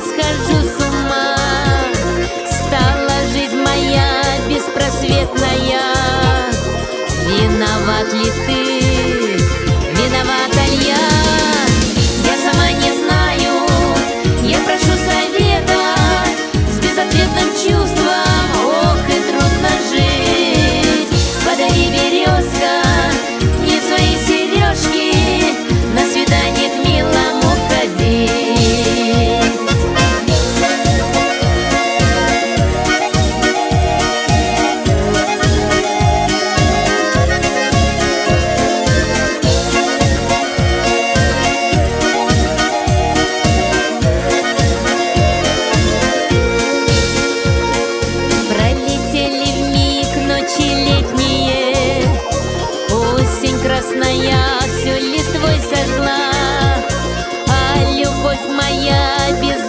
схожу с ума. Стала жизнь моя беспросветная. Виноват ли ты? Виновата ли я? Я сама не знаю, я прошу совета. С безответным чувством, ох, и трудно жить. Подари, березка, мне свои сережки, на свидание к милому ходить. Летние, осень красная все листвой сожгла, а любовь моя без